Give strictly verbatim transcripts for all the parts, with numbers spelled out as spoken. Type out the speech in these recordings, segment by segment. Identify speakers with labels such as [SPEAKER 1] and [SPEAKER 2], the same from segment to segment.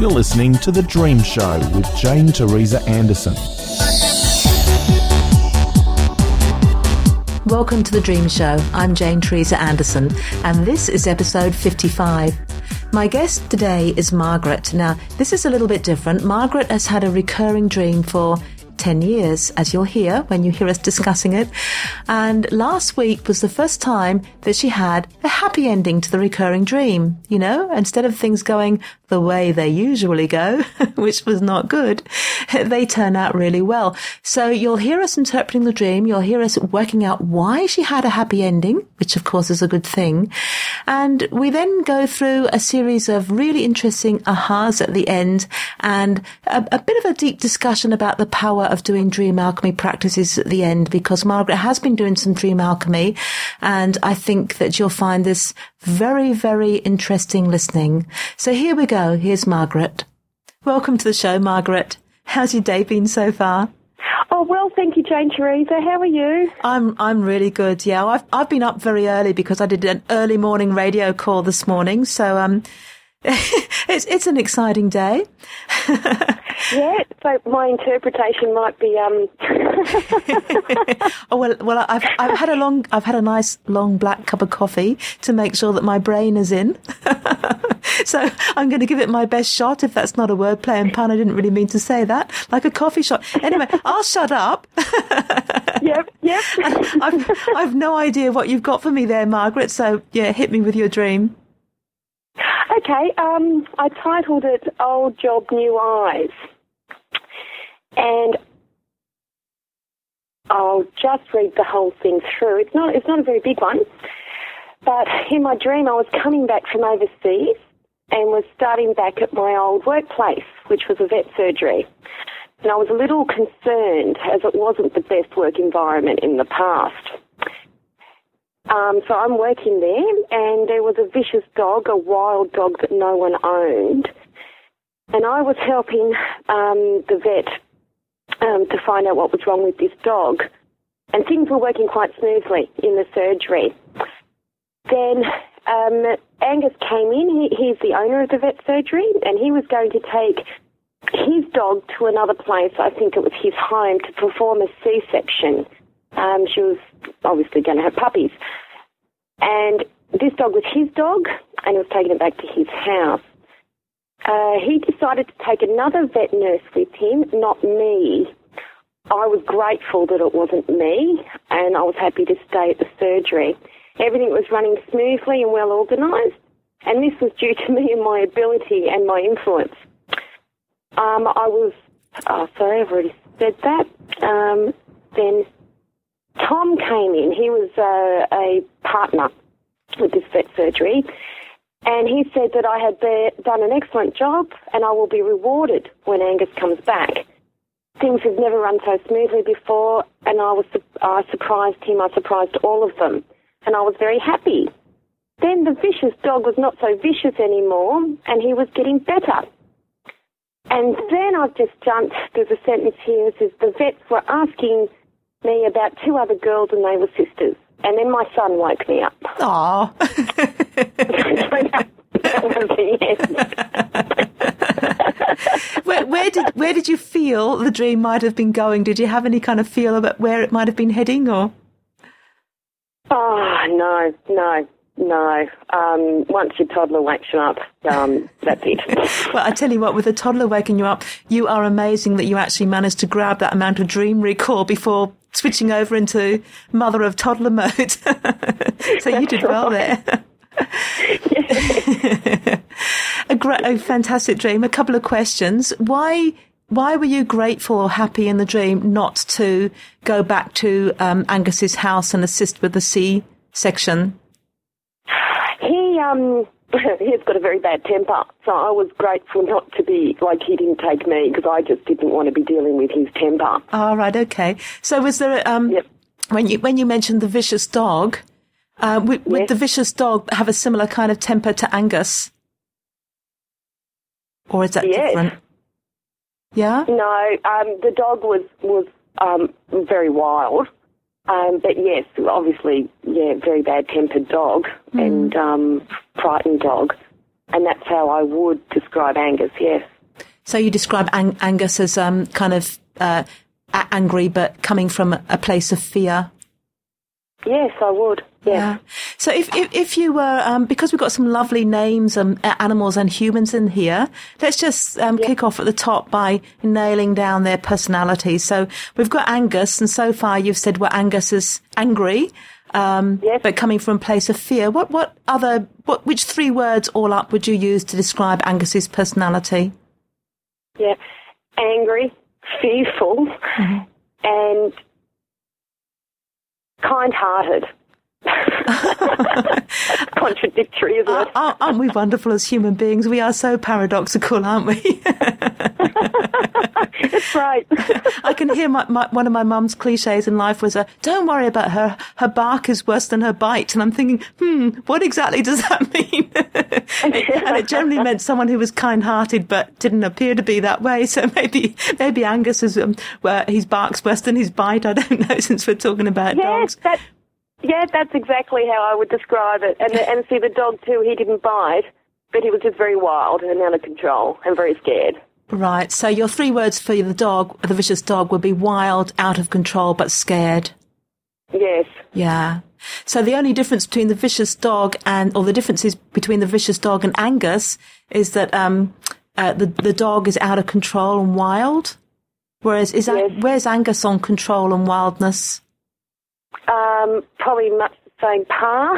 [SPEAKER 1] You're listening to The Dream Show with Jane Teresa Anderson.
[SPEAKER 2] Welcome to The Dream Show. I'm Jane Teresa Anderson, and this is episode fifty-five. My guest today is Margaret. Now, this is a little bit different. Margaret has had a recurring dream for ten years, as you'll hear when you hear us discussing it. And last week was the first time that she had a happy ending to the recurring dream. You know, instead of things going the way they usually go, which was not good, they turn out really well. So you'll hear us interpreting the dream. You'll hear us working out why she had a happy ending, which of course is a good thing. And we then go through a series of really interesting ahas at the end and a, a bit of a deep discussion about the power of doing dream alchemy practices at the end, because Margaret has been doing some dream alchemy, and I think that you'll find this very, very interesting listening. So here we go. Here's Margaret. Welcome to the show, Margaret. How's your day been so far?
[SPEAKER 3] Oh, well, thank you, Jane Teresa. How are you?
[SPEAKER 2] I'm I'm really good, yeah. I've I've been up very early because I did an early morning radio call this morning, so um, it's it's an exciting day.
[SPEAKER 3] Yeah, so my interpretation might be um.
[SPEAKER 2] oh well, well, I've I've had a long, I've had a nice long black cup of coffee to make sure that my brain is in. So I'm going to give it my best shot. If that's not a wordplay and pun, I didn't really mean to say that. Like a coffee shot. Anyway, I'll shut up.
[SPEAKER 3] Yep, yep.
[SPEAKER 2] I've I've no idea what you've got for me there, Margaret. So yeah, hit me with your dream.
[SPEAKER 3] Okay, um, I titled it "Old Job, New Eyes," and I'll just read the whole thing through. It's not it's not a very big one, but in my dream I was coming back from overseas and was starting back at my old workplace, which was a vet surgery. And I was a little concerned as it wasn't the best work environment in the past. Um, so I'm working there, and there was a vicious dog, a wild dog that no one owned. And I was helping um, the vet um, to find out what was wrong with this dog. And things were working quite smoothly in the surgery. Then um, Angus came in. He, he's the owner of the vet surgery, and he was going to take his dog to another place. I think it was his home, to perform a C-section. Um, she was obviously going to have puppies. And this dog was his dog, and he was taking it back to his house. Uh, he decided to take another vet nurse with him, not me. I was grateful that it wasn't me, and I was happy to stay at the surgery. Everything was running smoothly and well organised, and this was due to me and my ability and my influence. Um, I was, oh, sorry, I've already said that. Um, then Tom came in. He was uh, a partner with this vet surgery, and he said that I had be- done an excellent job and I will be rewarded when Angus comes back. Things have never run so smoothly before, and I was su- I surprised him. I surprised all of them, and I was very happy. Then the vicious dog was not so vicious anymore, and he was getting better. And then I've just jumped. There's a sentence here that says the vets were asking me about two other girls, and they were sisters. And then my son woke me up.
[SPEAKER 2] Aww.
[SPEAKER 3] That was the end.
[SPEAKER 2] where, where did where did you feel the dream might have been going? Did you have any kind of feel about where it might have been heading, or?
[SPEAKER 3] Oh no, no, no. Um, once your toddler wakes you up, um, that's it.
[SPEAKER 2] Well, I tell you what, with a toddler waking you up, you are amazing that you actually managed to grab that amount of dream recall before switching over into mother of toddler mode. So you did well there. a great, a fantastic dream. A couple of questions. Why, why were you grateful or happy in the dream not to go back to um, Angus's house and assist with the C section?
[SPEAKER 3] He um. He's got a very bad temper, so I was grateful not to be, like, he didn't take me, because I just didn't want to be dealing with his temper.
[SPEAKER 2] Oh, right, okay. So was there, um,
[SPEAKER 3] yep.
[SPEAKER 2] when you when you mentioned the vicious dog, uh, would, would
[SPEAKER 3] yes.
[SPEAKER 2] the vicious dog have a similar kind of temper to Angus? Or is that
[SPEAKER 3] yes.
[SPEAKER 2] different? Yeah?
[SPEAKER 3] No, um, the dog was, was um, very wild. Um, but yes, obviously, yeah, very bad-tempered dog mm. and um, frightened dog, and that's how I would describe Angus, yes.
[SPEAKER 2] So you describe Ang- Angus as um, kind of uh, a- angry, but coming from a place of fear.
[SPEAKER 3] Yes, I would. Yes.
[SPEAKER 2] Yeah. So if, if, if you were, um, because we've got some lovely names, um, animals and humans in here, let's just um,
[SPEAKER 3] yeah.
[SPEAKER 2] kick off at the top by nailing down their personalities. So we've got Angus, and so far you've said, well, Angus is angry, um,
[SPEAKER 3] yes.
[SPEAKER 2] but coming from a place of fear. What, what other, what, which three words all up would you use to describe Angus's personality?
[SPEAKER 3] Yeah. Angry, fearful, mm-hmm. and kind-hearted. That's contradictory, isn't it?
[SPEAKER 2] Uh, aren't we wonderful as human beings? We are so paradoxical, aren't we?
[SPEAKER 3] That's right.
[SPEAKER 2] I can hear my, my, one of my mum's cliches in life was, uh, don't worry about her. Her bark is worse than her bite. And I'm thinking, hmm, what exactly does that mean? And it generally meant someone who was kind-hearted but didn't appear to be that way. So maybe maybe Angus is, um, well, his bark's worse than his bite. I don't know, since we're talking about
[SPEAKER 3] yes,
[SPEAKER 2] dogs.
[SPEAKER 3] That, yeah, that's exactly how I would describe it. And, and see, the dog, too, he didn't bite, but he was just very wild and out of control and very scared.
[SPEAKER 2] Right. So your three words for the dog, the vicious dog, would be wild, out of control, but scared.
[SPEAKER 3] Yes.
[SPEAKER 2] Yeah. So the only difference between the vicious dog and, or the differences between the vicious dog and Angus is that um, uh, the the dog is out of control and wild, whereas is
[SPEAKER 3] yes.
[SPEAKER 2] where's Angus on control and wildness?
[SPEAKER 3] Um, probably much the same par.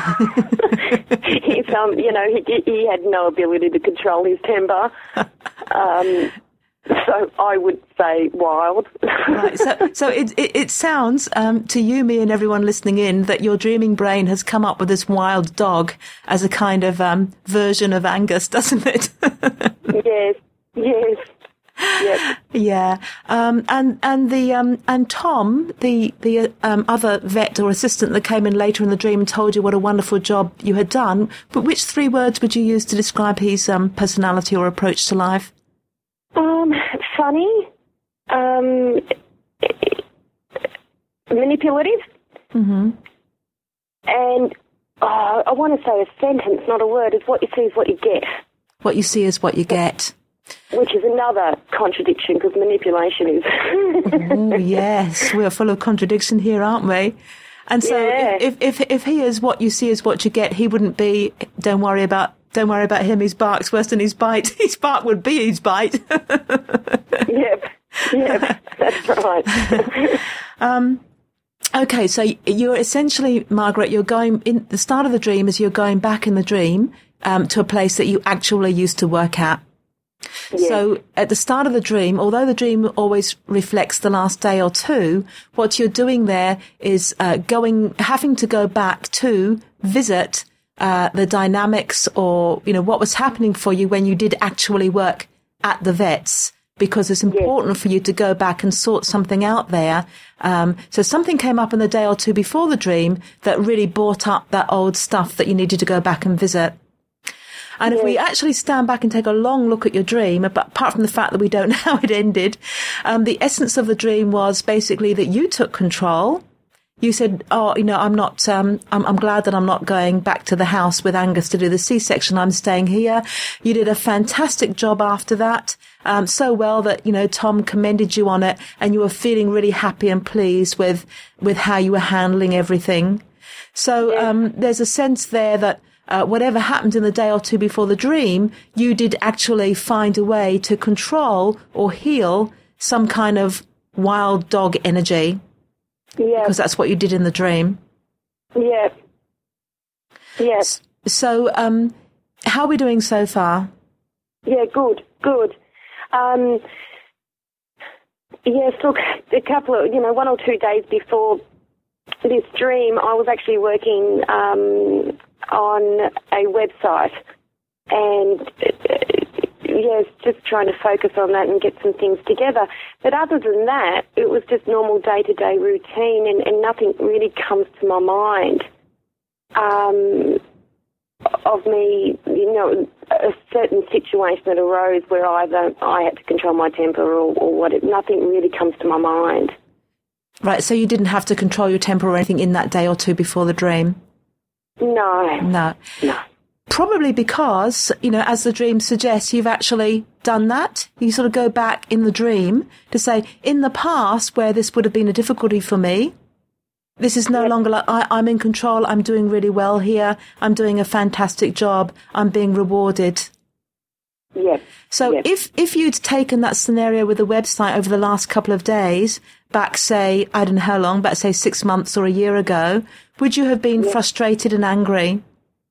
[SPEAKER 3] He's um, you know, he he had no ability to control his temper. Um, so I would say wild.
[SPEAKER 2] Right. So, so it, it, it sounds um, to you, me, and everyone listening in that your dreaming brain has come up with this wild dog as a kind of um, version of Angus, doesn't it?
[SPEAKER 3] Yes. Yes. Yep.
[SPEAKER 2] Yeah. Um, and and the um, and Tom, the the um, other vet or assistant that came in later in the dream and told you what a wonderful job you had done. But which three words would you use to describe his um, personality or approach to life?
[SPEAKER 3] Um, funny, um, manipulative,
[SPEAKER 2] mm-hmm.
[SPEAKER 3] and oh, I want to say a sentence, not a word. Is what you see is what you get.
[SPEAKER 2] What you see is what you get.
[SPEAKER 3] Which is another contradiction, because manipulation is.
[SPEAKER 2] Oh, yes, we're full of contradiction here, aren't we? And so,
[SPEAKER 3] yeah.
[SPEAKER 2] if, if if if he is what you see is what you get, he wouldn't be. Don't worry about. Don't worry about him. His bark's worse than his bite. His bark would be his bite.
[SPEAKER 3] Yep. Yep. That's right.
[SPEAKER 2] um. Okay, so you're essentially, Margaret, you're going in the start of the dream is you're going back in the dream um, to a place that you actually used to work at.
[SPEAKER 3] Yes.
[SPEAKER 2] So at the start of the dream, although the dream always reflects the last day or two, what you're doing there is uh, going, having to go back to visit uh, the dynamics or, you know, what was happening for you when you did actually work at the vets, because it's important yes. for you to go back and sort something out there. Um, so something came up in the day or two before the dream that really brought up that old stuff that you needed to go back and visit. And yes. if we actually stand back and take a long look at your dream, apart from the fact that we don't know how it ended, um, the essence of the dream was basically that you took control. You said, oh, you know, I'm not, um, I'm, I'm glad that I'm not going back to the house with Angus to do the C-section. I'm staying here. You did a fantastic job after that. Um, so well that, you know, Tom commended you on it and you were feeling really happy and pleased with, with how you were handling everything. So, yes. um, there's a sense there that, Uh, whatever happened in the day or two before the dream, you did actually find a way to control or heal some kind of wild dog energy.
[SPEAKER 3] Yeah.
[SPEAKER 2] Because that's what you did in the dream.
[SPEAKER 3] Yeah. Yes.
[SPEAKER 2] So, um, how are we doing so far?
[SPEAKER 3] Yeah, good, good. Um, yes, look, a couple of, you know, one or two days before this dream, I was actually working, um, on a website and uh, yes, just trying to focus on that and get some things together. But other than that, it was just normal day-to-day routine and, and nothing really comes to my mind um, of me, you know, a certain situation that arose where either I had to control my temper or, or what, it, nothing really comes to my mind.
[SPEAKER 2] Right, so you didn't have to control your temper or anything in that day or two before the dream?
[SPEAKER 3] No.
[SPEAKER 2] No.
[SPEAKER 3] No.
[SPEAKER 2] probably because, you know, as the dream suggests, you've actually done that. You sort of go back in the dream to say, in the past, where this would have been a difficulty for me, this is no
[SPEAKER 3] Yep.
[SPEAKER 2] longer like, I, I'm in control, I'm doing really well here, I'm doing a fantastic job, I'm being rewarded.
[SPEAKER 3] Yes.
[SPEAKER 2] So
[SPEAKER 3] Yes.
[SPEAKER 2] if, if you'd taken that scenario with the website over the last couple of days, back, say, I don't know how long, but say six months or a year ago, would you have been
[SPEAKER 3] Yes.
[SPEAKER 2] frustrated and angry?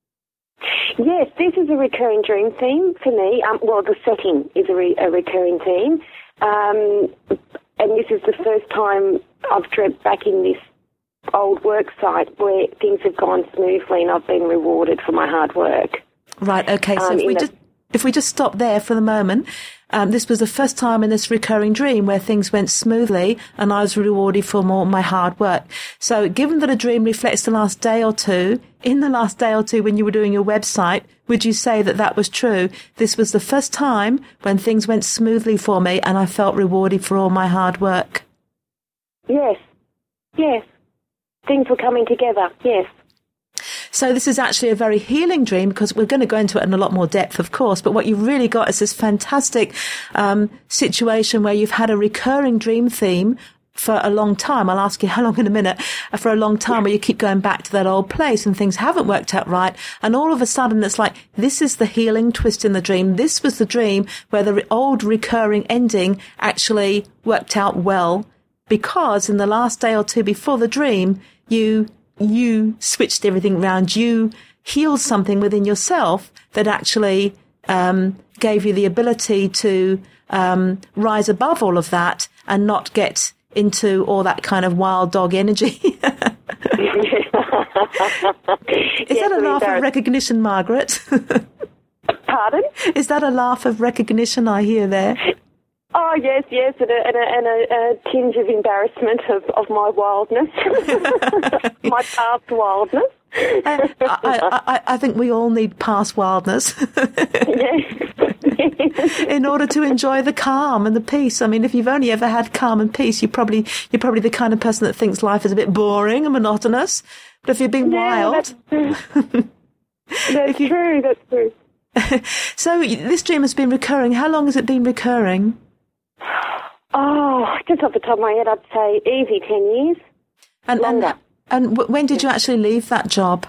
[SPEAKER 3] Yes, this is a recurring dream theme for me. Um, well, the setting is a, re- a recurring theme. Um, and this is the first time I've dreamt back in this old work site where things have gone smoothly and I've been rewarded for my hard work.
[SPEAKER 2] Right, okay, so
[SPEAKER 3] Um,
[SPEAKER 2] if we
[SPEAKER 3] in the-
[SPEAKER 2] just if we just stop there for the moment, um, this was the first time in this recurring dream where things went smoothly and I was rewarded for more my hard work. So given that a dream reflects the last day or two, in the last day or two when you were doing your website, would you say that that was true? This was the first time when things went smoothly for me and I felt rewarded for all my hard work.
[SPEAKER 3] Yes, yes. Things were coming together, yes.
[SPEAKER 2] So this is actually a very healing dream because we're going to go into it in a lot more depth, of course. But what you've really got is this fantastic um, situation where you've had a recurring dream theme for a long time. I'll ask you how long in a minute. For a long time where you keep going back to that old place and things haven't worked out right. And all of a sudden it's like, this is the healing twist in the dream. This was the dream where the re- old recurring ending actually worked out well because in the last day or two before the dream, you you switched everything around. You healed something within yourself that actually um, gave you the ability to um, rise above all of that and not get into all that kind of wild dog energy. Is
[SPEAKER 3] Yes,
[SPEAKER 2] that a
[SPEAKER 3] I mean,
[SPEAKER 2] laugh
[SPEAKER 3] there-
[SPEAKER 2] of recognition, Margaret?
[SPEAKER 3] Pardon?
[SPEAKER 2] Is that a laugh of recognition I hear there?
[SPEAKER 3] Oh, yes, yes, and a, and a, and a, a tinge of embarrassment of, of my wildness, my past wildness.
[SPEAKER 2] I, I, I, I think we all need past wildness
[SPEAKER 3] Yes.
[SPEAKER 2] in order to enjoy the calm and the peace. I mean, if you've only ever had calm and peace, you probably you're probably the kind of person that thinks life is a bit boring and monotonous. But if you've been
[SPEAKER 3] Yeah,
[SPEAKER 2] wild,
[SPEAKER 3] that's true. That's
[SPEAKER 2] you-
[SPEAKER 3] true, that's true.
[SPEAKER 2] so this dream has been recurring. How long has it been recurring?
[SPEAKER 3] Oh, just off the top of my head, I'd say easy ten years.
[SPEAKER 2] And
[SPEAKER 3] Longer.
[SPEAKER 2] and, and w- when did you actually leave that job?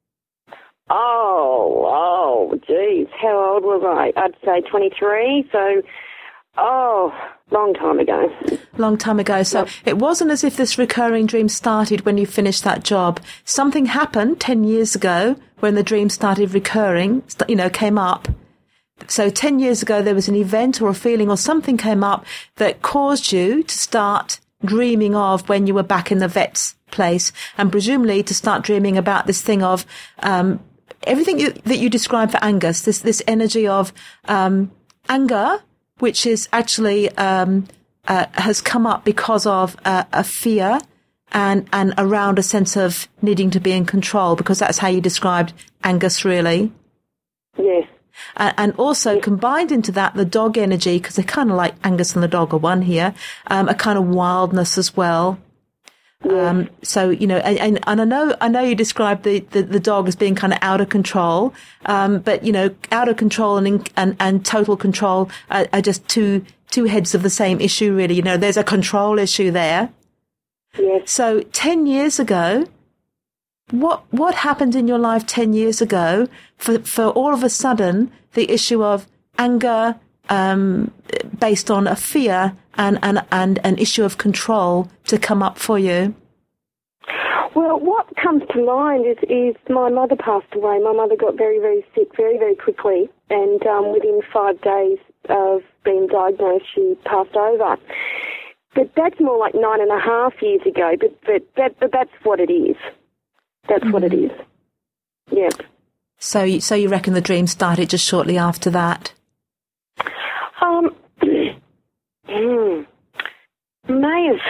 [SPEAKER 3] Oh, oh, geez, how old was I? I'd say twenty-three, so, oh, long time ago.
[SPEAKER 2] Long time ago. So
[SPEAKER 3] Yep.
[SPEAKER 2] it wasn't as if this recurring dream started when you finished that job. Something happened ten years ago when the dream started recurring, st- you know, came up. So ten years ago there was an event or a feeling or something came up that caused you to start dreaming of when you were back in the vet's place and presumably to start dreaming about this thing of um, everything you, that you described for Angus, this, this energy of um, anger, which is actually um, uh, has come up because of uh, a fear and, and around a sense of needing to be in control, because that's how you described Angus, really.
[SPEAKER 3] Yes.
[SPEAKER 2] Uh, and also combined into that, the dog energy, because they're kind of like Angus and the dog are one here, um, a kind of wildness as well. Um, so, you know, and, and, and I know, I know you described the, the, the dog as being kind of out of control. Um, but, you know, out of control and, in, and, and total control are, are just two, two heads of the same issue, really. You know, there's a control issue there.
[SPEAKER 3] Yes.
[SPEAKER 2] So ten years ago, what, what happened in your life ten years ago for, for all of a sudden the issue of anger, um, based on a fear and, and, and an issue of control to come up for you?
[SPEAKER 3] Well, what comes to mind is, is my mother passed away. My mother got very, very sick very, very quickly, and um, within five days of being diagnosed, she passed over. But that's more like nine and a half years ago, but, but, that, but that's what it is. That's mm-hmm. what it is. Yep.
[SPEAKER 2] So, you, so you reckon the dream started just shortly after that?
[SPEAKER 3] Um, mm, may have.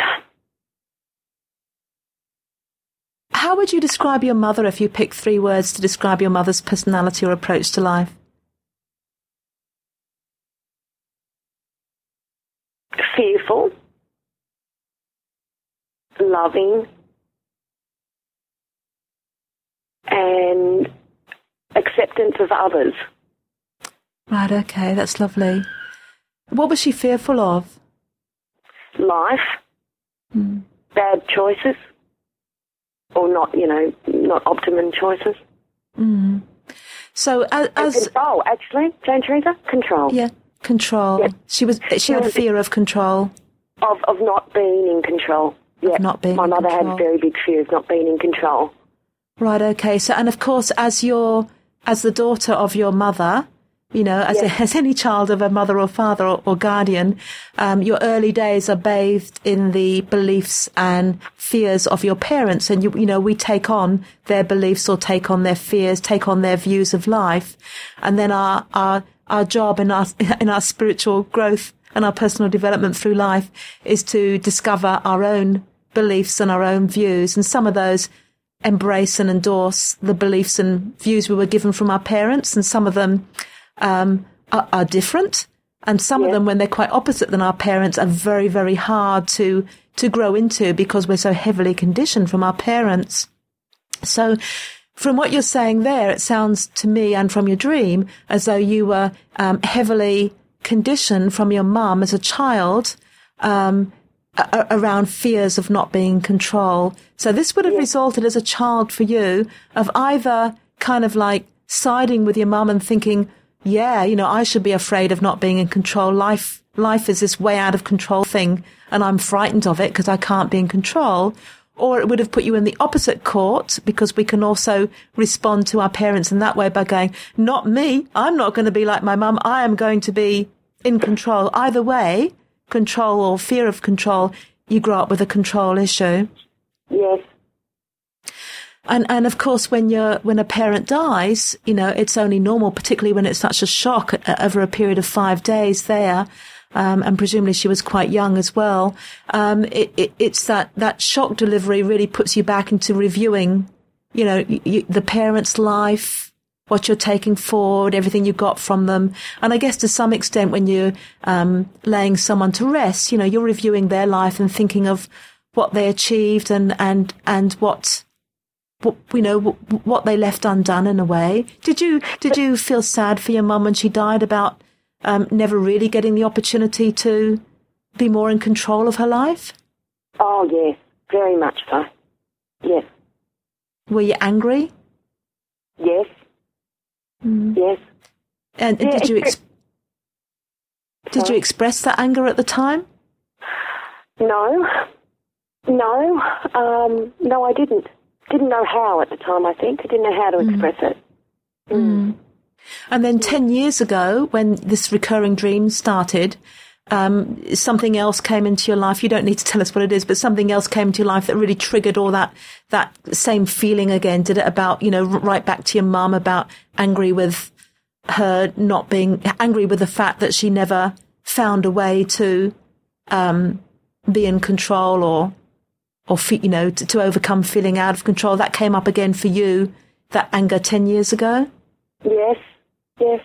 [SPEAKER 2] How would you describe your mother if you picked three words to describe your mother's personality or approach to life?
[SPEAKER 3] Fearful, loving, and acceptance of others.
[SPEAKER 2] Right, okay, that's lovely. What was she fearful of?
[SPEAKER 3] Life,
[SPEAKER 2] Mm.
[SPEAKER 3] bad choices, or not, you know, not optimum choices.
[SPEAKER 2] Mm. So as,
[SPEAKER 3] And
[SPEAKER 2] as
[SPEAKER 3] control, actually, Jane Teresa, control.
[SPEAKER 2] yeah, control.
[SPEAKER 3] Yeah.
[SPEAKER 2] She was. She had fear of control.
[SPEAKER 3] Of of not being in control. Yeah.
[SPEAKER 2] not being
[SPEAKER 3] My
[SPEAKER 2] in
[SPEAKER 3] mother
[SPEAKER 2] control.
[SPEAKER 3] had very big fear of not being in control.
[SPEAKER 2] Right. Okay. So, and of course, as your as the daughter of your mother, you know, as
[SPEAKER 3] Yeah.
[SPEAKER 2] as any child of a mother or father or, or guardian, um, your early days are bathed in the beliefs and fears of your parents, and you you know we take on their beliefs or take on their fears, take on their views of life, and then our our our job in our in our spiritual growth and our personal development through life is to discover our own beliefs and our own views, and some of those embrace and endorse the beliefs and views we were given from our parents, and some of them um, are, are different, and some
[SPEAKER 3] Yeah.
[SPEAKER 2] of them, when they're quite opposite than our parents, are very, very hard to to grow into because we're so heavily conditioned from our parents. So from what you're saying there, it sounds to me, and from your dream, as though you were um, heavily conditioned from your mum as a child um, a- around fears of not being in control. So this would have
[SPEAKER 3] Yeah.
[SPEAKER 2] resulted as a child for you of either kind of like siding with your mum and thinking, yeah, you know, I should be afraid of not being in control. Life, life is this way out of control thing, and I'm frightened of it because I can't be in control. Or it would have put you in the opposite court, because we can also respond to our parents in that way by going, not me, I'm not going to be like my mum, I am going to be in control. Either way, control or fear of control, you grow up with a control issue.
[SPEAKER 3] Yes.
[SPEAKER 2] And and of course, when you're when a parent dies, you know, it's only normal, particularly when it's such a shock uh, over a period of five days there. Um, and presumably she was quite young as well. Um, it, it, it's that, that shock delivery really puts you back into reviewing, you know, y- y- the parent's life, what you're taking forward, everything you got from them. And I guess to some extent when you're um, laying someone to rest, you know, you're reviewing their life and thinking of what they achieved and, and, and what, what, you know, what, what they left undone in a way. Did you, did you feel sad for your mum when she died about Um, never really getting the opportunity to be more in control of her life?
[SPEAKER 3] Oh, yes, very much so. Yes.
[SPEAKER 2] Were you angry?
[SPEAKER 3] Yes.
[SPEAKER 2] Mm.
[SPEAKER 3] Yes.
[SPEAKER 2] And, and
[SPEAKER 3] Yeah,
[SPEAKER 2] did you
[SPEAKER 3] it's-
[SPEAKER 2] ex- did you
[SPEAKER 3] Sorry?
[SPEAKER 2] express that anger at the time?
[SPEAKER 3] No. No. Um, no, I didn't. Didn't know how at the time, I think. I didn't know how to express it. Mm.
[SPEAKER 2] And then ten years ago, when this recurring dream started, um, something else came into your life. You don't need to tell us what it is, but something else came into your life that really triggered all that, that same feeling again. Did it about, you know, right back to your mum, about angry with her not being, angry with the fact that she never found a way to, um, be in control or, or, fe- you know, to, to overcome feeling out of control. That came up again for you, that anger ten years ago?
[SPEAKER 3] Yes. Yes.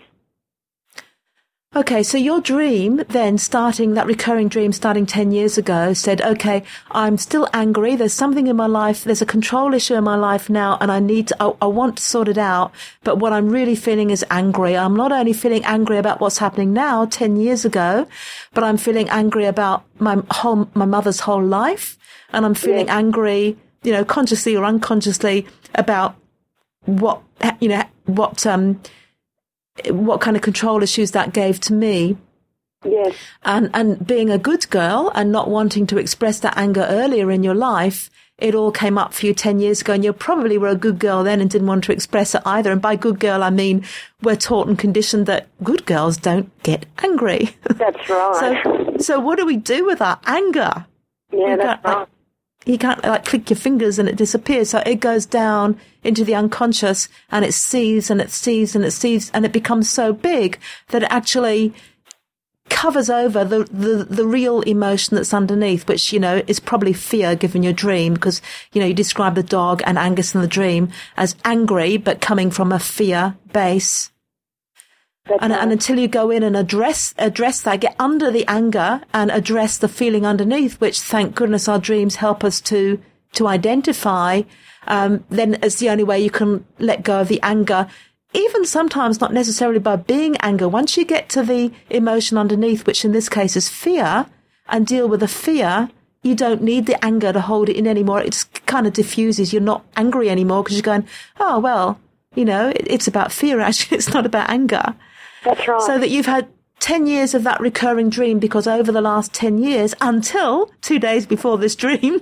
[SPEAKER 2] Okay, so your dream then, starting that recurring dream starting ten years ago, said, okay, I'm still angry. There's something in my life. There's a control issue in my life now, and I need to, I, I want to sort it out. But what I'm really feeling is angry. I'm not only feeling angry about what's happening now, ten years ago, but I'm feeling angry about my whole, my mother's whole life. And I'm feeling
[SPEAKER 3] Yeah.
[SPEAKER 2] angry, you know, consciously or unconsciously about what, you know, what, um, what kind of control issues that gave to me.
[SPEAKER 3] Yes.
[SPEAKER 2] And, and being a good girl and not wanting to express that anger earlier in your life, it all came up for you ten years ago, and you probably were a good girl then and didn't want to express it either. And by good girl, I mean, we're taught and conditioned that good girls don't get angry.
[SPEAKER 3] That's right.
[SPEAKER 2] so, so what do we do with our anger?
[SPEAKER 3] yeah,
[SPEAKER 2] we
[SPEAKER 3] that's
[SPEAKER 2] can't, like,
[SPEAKER 3] right.
[SPEAKER 2] you can't like click your fingers and it disappears. So it goes down into the unconscious, and it seethes and it seethes and it seethes, and it becomes so big that it actually covers over the, the, the real emotion that's underneath, which, you know, is probably fear given your dream, because, you know, you describe the dog and Angus in the dream as angry, but coming from a fear base.
[SPEAKER 3] That's
[SPEAKER 2] And,
[SPEAKER 3] right.
[SPEAKER 2] and until you go in and address address that, get under the anger and address the feeling underneath, which, thank goodness, our dreams help us to to identify, um, then it's the only way you can let go of the anger. even sometimes not necessarily by being anger, once you get to the emotion underneath, which in this case is fear, and deal with the fear, you don't need the anger to hold it in anymore. It just kind of diffuses. You're not angry anymore because you're going, oh, well, you know, it, it's about fear, actually. It's not about anger.
[SPEAKER 3] That's right.
[SPEAKER 2] So that you've had ten years of that recurring dream, because over the last ten years, until two days before this dream,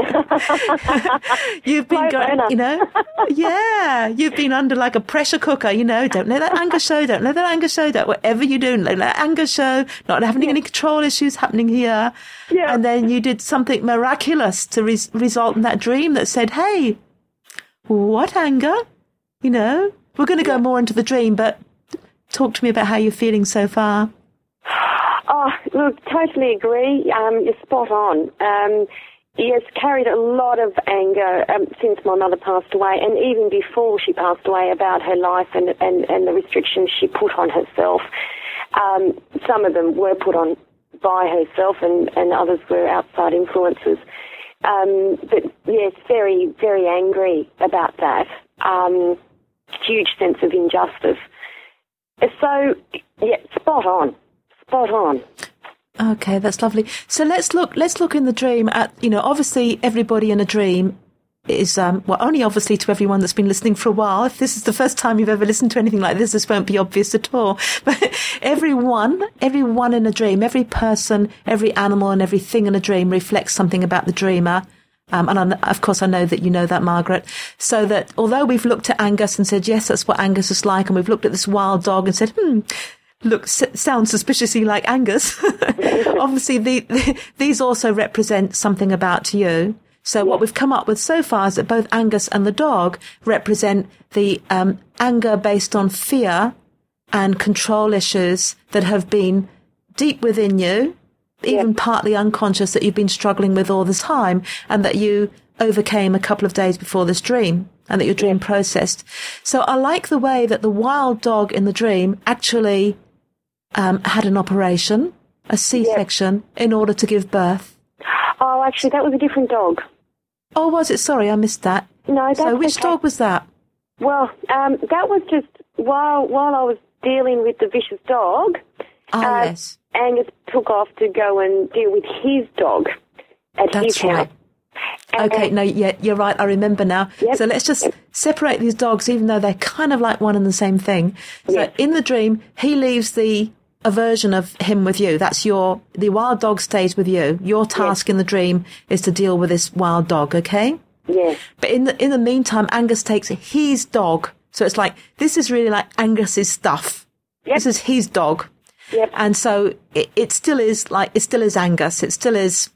[SPEAKER 2] you've been going, you know, yeah, you've been under like a pressure cooker, you know, don't let that anger show, don't let that anger show, don't, whatever you do, don't let that anger show, not having yeah. any control issues happening here. Yeah. And then you did something miraculous to res- result in that dream that said, hey, what anger? You know, we're going to go yeah. more into the dream, but talk to me about how you're feeling so far.
[SPEAKER 3] Oh, look, totally agree. Um, you're spot on. Um, yes, carried a lot of anger um, since my mother passed away, and even before she passed away, about her life and, and, and the restrictions she put on herself. Um, some of them were put on by herself, and, and others were outside influences. Um, but yes, very, very angry about that. Um, huge sense of injustice. So, yeah, spot on, spot on.
[SPEAKER 2] Okay, that's lovely. So let's look, let's look in the dream at, you know, obviously everybody in a dream is, um, well, only obviously to everyone that's been listening for a while. If this is the first time you've ever listened to anything like this, this won't be obvious at all. But everyone, everyone in a dream, every person, every animal and everything in a dream reflects something about the dreamer. Um, and I, of course, I know that you know that, Margaret. So that although we've looked at Angus and said, yes, that's what Angus is like, and we've looked at this wild dog and said, hmm, look, s- sounds suspiciously like Angus. Obviously, the, the, these also represent something about you. So what we've come up with so far is that both Angus and the dog represent the um, anger based on fear and control issues that have been deep within you, even yeah. partly unconscious, that you've been struggling with all this time, and that you overcame a couple of days before this dream, and that your dream yeah. processed. So I like the way that the wild dog in the dream actually um, had an operation, a C-section, yeah. in order to give birth.
[SPEAKER 3] Oh, actually, that was a different dog.
[SPEAKER 2] Oh, was it? Sorry, I missed that.
[SPEAKER 3] No, that's
[SPEAKER 2] So which
[SPEAKER 3] okay.
[SPEAKER 2] dog was that?
[SPEAKER 3] Well, um, that was just while while I was dealing with the vicious dog.
[SPEAKER 2] Oh,
[SPEAKER 3] uh,
[SPEAKER 2] yes.
[SPEAKER 3] Angus took off to go and deal with his dog at
[SPEAKER 2] That's
[SPEAKER 3] his
[SPEAKER 2] right.
[SPEAKER 3] house. And
[SPEAKER 2] Okay, no, yeah, you're right. I remember now.
[SPEAKER 3] Yep.
[SPEAKER 2] So let's just separate these dogs, even though they're kind of like one and the same thing. So
[SPEAKER 3] Yes.
[SPEAKER 2] in the dream, he leaves the aversion of him with you. That's your, the wild dog stays with you. Your task
[SPEAKER 3] Yes.
[SPEAKER 2] in the dream is to deal with this wild dog, okay?
[SPEAKER 3] Yes.
[SPEAKER 2] But in the, in the meantime, Angus takes his dog. So it's like, this is really like Angus's stuff.
[SPEAKER 3] Yep.
[SPEAKER 2] This is his dog.
[SPEAKER 3] Yep.
[SPEAKER 2] And so it, it still is like, it still is Angus. It still is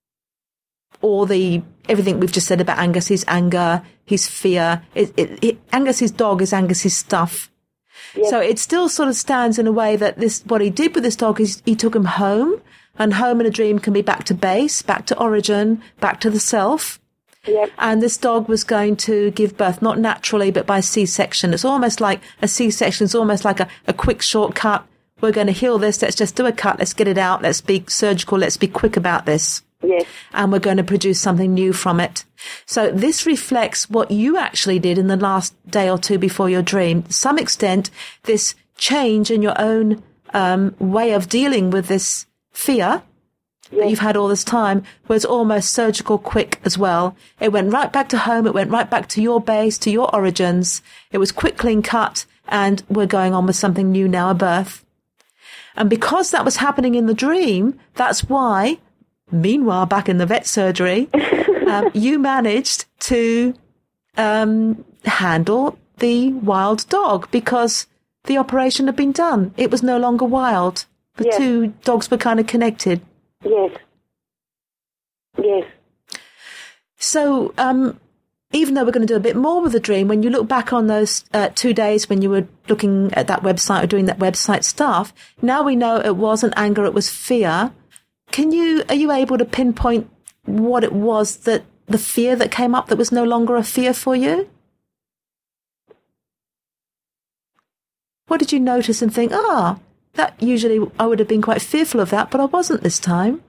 [SPEAKER 2] all the, everything we've just said about Angus, his anger, his fear. It, it, it, Angus's dog is Angus's stuff.
[SPEAKER 3] Yep.
[SPEAKER 2] So it still sort of stands in a way that this, what he did with this dog is he took him home, and home in a dream can be back to base, back to origin, back to the self.
[SPEAKER 3] Yep.
[SPEAKER 2] And this dog was going to give birth, not naturally, but by C-section. It's almost like a C-section. It's almost like a, a quick shortcut. We're going to heal this. Let's just do a cut. Let's get it out. Let's be surgical. Let's be quick about this.
[SPEAKER 3] Yes.
[SPEAKER 2] And we're going to produce something new from it. So this reflects what you actually did in the last day or two before your dream. To some extent, this change in your own um, way of dealing with this fear that you've had all this time was almost surgical quick as well. It went right back to home. It went right back to your base, to your origins. It was quick, clean cut, and we're going on with something new now, a birth. And because that was happening in the dream, that's why, meanwhile, back in the vet surgery, um, you managed to um, handle the wild dog because the operation had been done. It was no longer wild. The
[SPEAKER 3] yes.
[SPEAKER 2] two dogs were kind of connected.
[SPEAKER 3] Yes. Yes.
[SPEAKER 2] So, um, even though we're going to do a bit more with the dream, when you look back on those uh, two days when you were looking at that website or doing that website stuff, now we know it wasn't anger, it was fear. Can you, are you able to pinpoint what it was that the fear that came up that was no longer a fear for you? What did you notice and think, ah, that usually I would have been quite fearful of that, but I wasn't this time?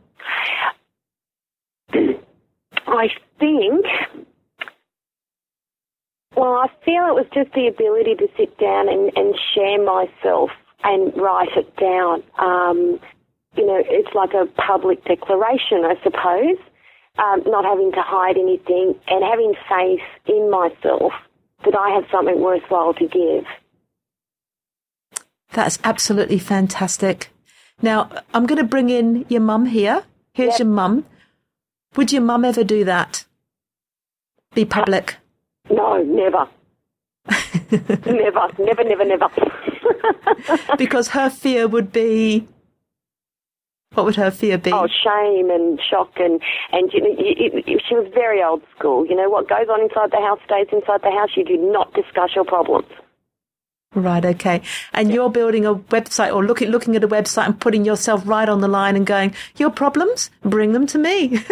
[SPEAKER 3] I think Well, I feel it was just the ability to sit down and, and share myself and write it down. Um, you know, it's like a public declaration, I suppose, um, not having to hide anything and having faith in myself that I have something worthwhile to give.
[SPEAKER 2] That's absolutely fantastic. Now, I'm going to bring in your mum here. Here's
[SPEAKER 3] Yep.
[SPEAKER 2] your mum. Would your mum ever do that? Be public?
[SPEAKER 3] No, never. never, never, never, never.
[SPEAKER 2] Because her fear would be... What would her fear be?
[SPEAKER 3] Oh, shame and shock, and, and you know, you, you, she was very old school. You know, what goes on inside the house stays inside the house. You do not discuss your problems.
[SPEAKER 2] Right, okay. And you're building a website or looking looking at a website and putting yourself right on the line and going, your problems, bring them to me.
[SPEAKER 3] Yeah.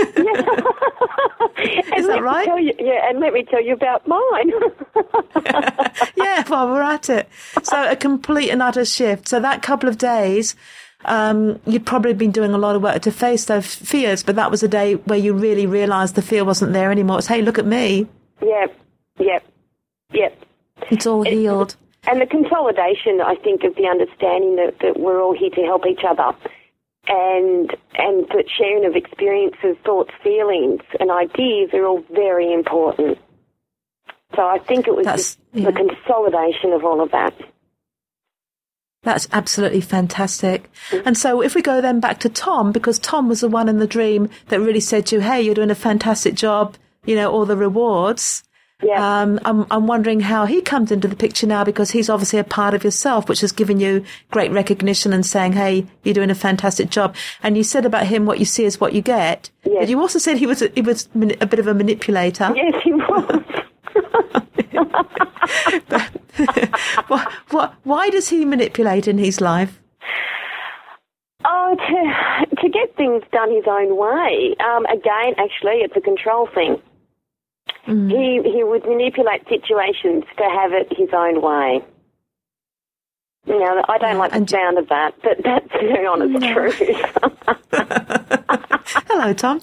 [SPEAKER 2] Is that right?
[SPEAKER 3] You, yeah, and let me tell you about mine.
[SPEAKER 2] Yeah, well, we're at it. So a complete and utter shift. So that couple of days, um, you'd probably been doing a lot of work to face those fears, but that was a day where you really realised the fear wasn't there anymore. It's, hey, look at me.
[SPEAKER 3] Yep, yep, yep.
[SPEAKER 2] It's all healed.
[SPEAKER 3] And the consolidation, I think, of the understanding that, that we're all here to help each other, and and that sharing of experiences, thoughts, feelings, and ideas are all very important. So I think it was
[SPEAKER 2] That's,
[SPEAKER 3] just
[SPEAKER 2] yeah.
[SPEAKER 3] the consolidation of all of that.
[SPEAKER 2] That's absolutely fantastic. And so if we go then back to Tom, because Tom was the one in the dream that really said to you, hey, you're doing a fantastic job, you know, all the rewards.
[SPEAKER 3] Yeah.
[SPEAKER 2] Um, I'm, I'm wondering how he comes into the picture now, because he's obviously a part of yourself, which has given you great recognition and saying, hey, you're doing a fantastic job. And you said about him, what you see is what you get.
[SPEAKER 3] Yes.
[SPEAKER 2] But you also said he was a, he was a bit of a manipulator.
[SPEAKER 3] Yes, he was.
[SPEAKER 2] what, what, why does he manipulate in his life?
[SPEAKER 3] Oh, to, to get things done his own way. Um, again, actually, it's a control thing. Mm. He he would manipulate situations to have it his own way. You know, I don't yeah, like the sound of that, but that's the very honest no. truth.
[SPEAKER 2] Hello, Tom.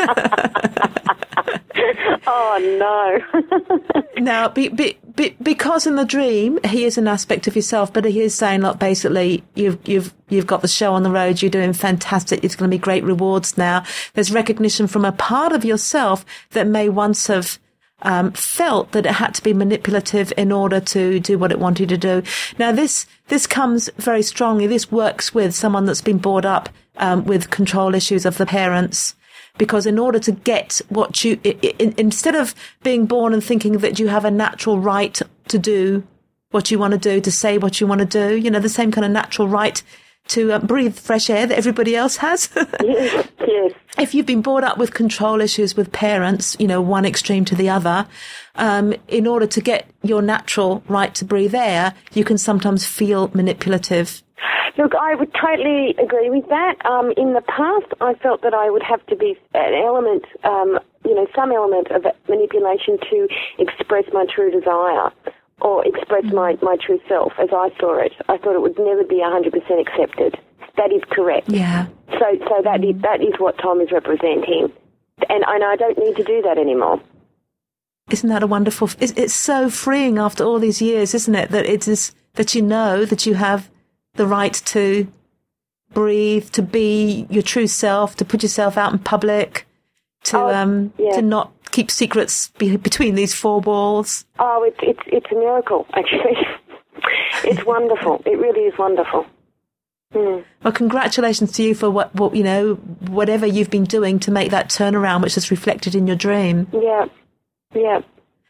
[SPEAKER 3] Oh, no.
[SPEAKER 2] Now, be, be, be, because in the dream, he is an aspect of yourself, but he is saying, look, basically, you've, you've, you've got the show on the road, you're doing fantastic, it's going to be great rewards now. There's recognition from a part of yourself that may once have um, felt that it had to be manipulative in order to do what it wanted to do. Now, this, this comes very strongly, this works with someone that's been brought up um, with control issues of the parents. Because in order to get what you, in, instead of being born and thinking that you have a natural right to do what you want to do, to say what you want to do, you know, the same kind of natural right to uh, breathe fresh air that everybody else has.
[SPEAKER 3] Yes, yes.
[SPEAKER 2] If you've been brought up with control issues with parents, you know, one extreme to the other, um, in order to get your natural right to breathe air, you can sometimes feel manipulative.
[SPEAKER 3] Look, I would totally agree with that. Um, in the past, I felt that I would have to be an element, um, you know, some element of manipulation to express my true desire or express mm. my, my true self as I saw it. I thought it would never be one hundred percent accepted. That is correct.
[SPEAKER 2] Yeah.
[SPEAKER 3] So so that, mm. is, that is what Tom is representing. And, and I don't need to do that anymore.
[SPEAKER 2] Isn't that a wonderful... It's, it's so freeing after all these years, isn't it, that it is that you know that you have the right to breathe, to be your true self, to put yourself out in public, to
[SPEAKER 3] oh,
[SPEAKER 2] um,
[SPEAKER 3] yeah.
[SPEAKER 2] to not keep secrets be- between these four walls.
[SPEAKER 3] Oh, it's it's it's a miracle, actually. It's wonderful. It really is wonderful. Mm.
[SPEAKER 2] Well, congratulations to you for what, what you know, whatever you've been doing to make that turnaround, which is reflected in your dream.
[SPEAKER 3] Yeah, yeah.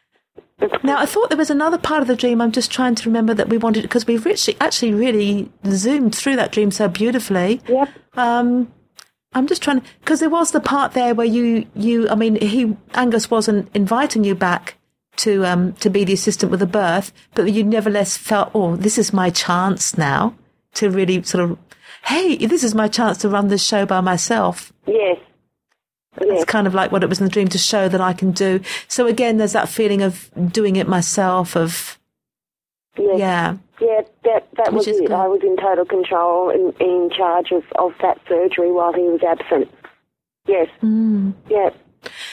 [SPEAKER 2] Now, I thought there was another part of the dream. I'm just trying to remember that we wanted, because we've actually really zoomed through that dream so beautifully.
[SPEAKER 3] Yep.
[SPEAKER 2] Um, I'm just trying to, because there was the part there where you, you, I mean, he, Angus wasn't inviting you back to, um, to be the assistant with the birth, but you nevertheless felt, oh, this is my chance now to really sort of, hey, this is my chance to run this show by myself.
[SPEAKER 3] Yes.
[SPEAKER 2] It's
[SPEAKER 3] yes.
[SPEAKER 2] kind of like what it was in the dream, to show that I can do. So again, there's that feeling of doing it myself, of,
[SPEAKER 3] yes.
[SPEAKER 2] yeah.
[SPEAKER 3] Yeah, that that was it.
[SPEAKER 2] Good.
[SPEAKER 3] I was in total control and in charge of, of that surgery while he was absent. Yes.
[SPEAKER 2] Mm.
[SPEAKER 3] Yeah.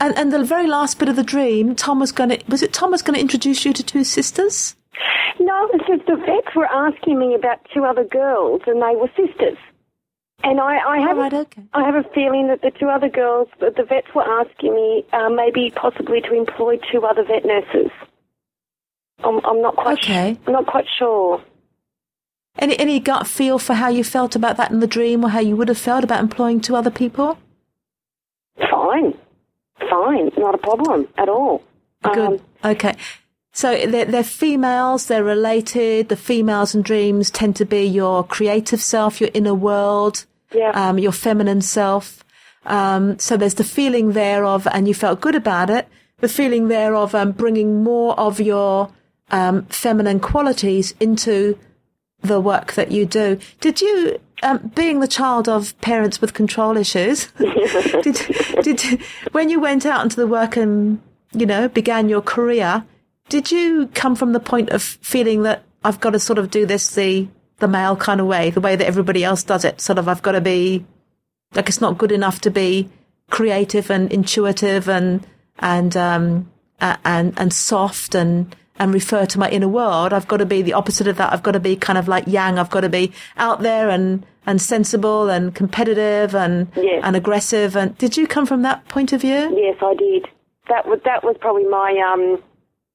[SPEAKER 2] and, and the very last bit of the dream, Tom was going to, was it Tom was going to introduce you to two sisters?
[SPEAKER 3] No, it was just the vets were asking me about two other girls, and they were sisters. And I, I have,
[SPEAKER 2] oh, right, okay.
[SPEAKER 3] I have a feeling that the two other girls, that the vets were asking me, uh, maybe possibly to employ two other vet nurses. I'm, I'm not quite.
[SPEAKER 2] Okay.
[SPEAKER 3] Sh- I'm not quite sure.
[SPEAKER 2] Any any gut feel for how you felt about that in the dream, or how you would have felt about employing two other people?
[SPEAKER 3] Fine, fine, not a problem at all.
[SPEAKER 2] Good.
[SPEAKER 3] Um,
[SPEAKER 2] Okay. So they're, they're females, they're related. The females in dreams tend to be your creative self, your inner world,
[SPEAKER 3] yeah.
[SPEAKER 2] um, your feminine self. Um, so there's the feeling there of, and you felt good about it, the feeling there of um, bringing more of your um, feminine qualities into the work that you do. Did you, um, being the child of parents with control issues, did, did when you went out into the work and, you know, began your career, did you come from the point of feeling that I've got to sort of do this the the male kind of way, the way that everybody else does it? Sort of, I've got to be, like, it's not good enough to be creative and intuitive and and um uh, and and soft and and refer to my inner world. I've got to be the opposite of that. I've got to be kind of like yang. I've got to be out there and and sensible and competitive and
[SPEAKER 3] yes.
[SPEAKER 2] and aggressive. And did you come from that point of view?
[SPEAKER 3] Yes, I did. That was that was probably my um.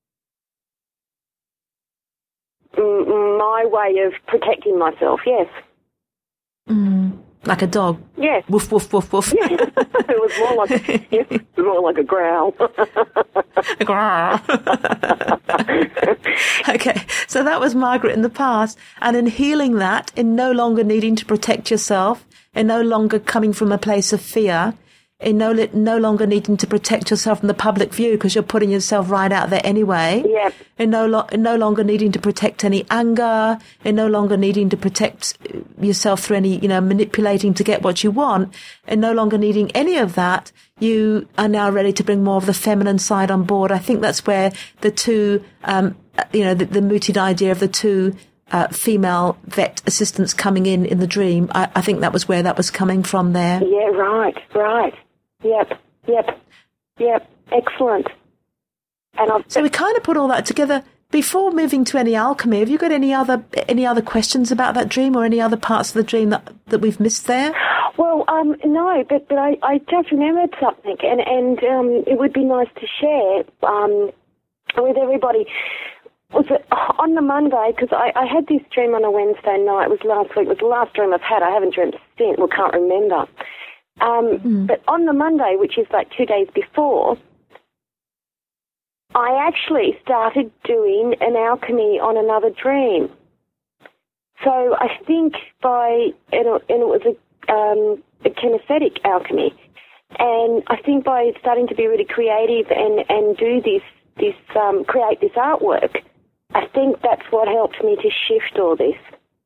[SPEAKER 3] my way of protecting myself, yes.
[SPEAKER 2] Mm, like a dog?
[SPEAKER 3] Yes.
[SPEAKER 2] Woof, woof, woof, woof.
[SPEAKER 3] Yeah. It was more like, it was more like a growl.
[SPEAKER 2] A growl. Okay, so that was Margaret in the past. And in healing that, in no longer needing to protect yourself, in no longer coming from a place of fear, in no no longer needing to protect yourself from the public view because you're putting yourself right out there anyway.
[SPEAKER 3] Yep.
[SPEAKER 2] In no, lo- in no longer needing to protect any anger, in no longer needing to protect yourself through any, you know, manipulating to get what you want, and no longer needing any of that, you are now ready to bring more of the feminine side on board. I think that's where the two, um, you know, the, the mooted idea of the two uh, female vet assistants coming in in the dream, I, I think that was where that was coming from there.
[SPEAKER 3] Yeah, right, right. Yep, yep, yep. Excellent. And I've,
[SPEAKER 2] so we kind of put all that together. Before moving to any alchemy, have you got any other any other questions about that dream or any other parts of the dream that, that we've missed there?
[SPEAKER 3] Well, um, no, but, but I, I just remembered something, and, and um, it would be nice to share um, with everybody. Was it on the Monday, because I, I had this dream on a Wednesday night. It was last week. It was the last dream I've had. I haven't dreamt since. Well, can't remember. Um, mm. But on the Monday, which is like two days before, I actually started doing an alchemy on another dream. So I think by, and it, and it was a, um, a kinesthetic alchemy, and I think by starting to be really creative and, and do this, this um, create this artwork, I think that's what helped me to shift all this.